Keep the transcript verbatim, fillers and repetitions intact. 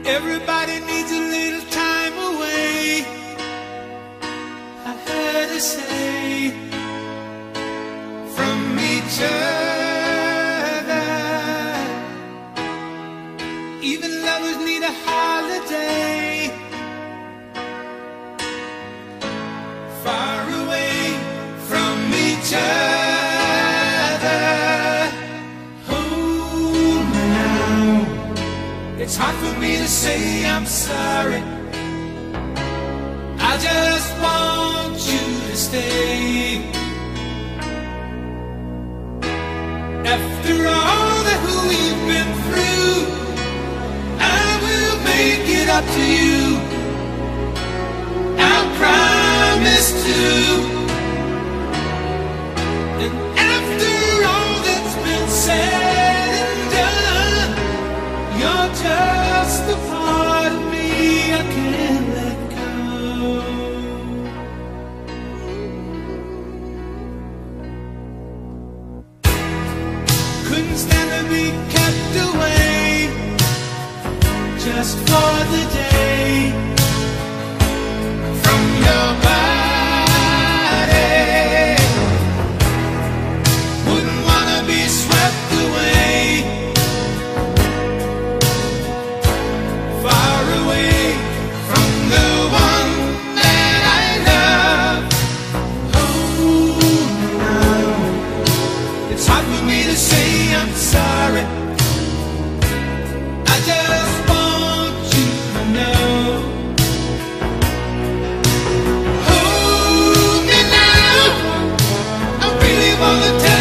Everybody needs a little time away, I heard her say, from each other. Even lovers need a holiday, far away from each other. Hold me now, it's hard for me to say I'm sorry. I just want you to stay. After all that we've been through, I will make it up to you, I promise to. And after all that's been said and done, you're just a part of me I can't let go. Couldn't stand to be kept away just for the day from your body. Wouldn't wanna be swept away, far away from the one that I love. Oh, now it's hard for me to say I'm sorry. I just want you to know. Hold me now, I really wanna tell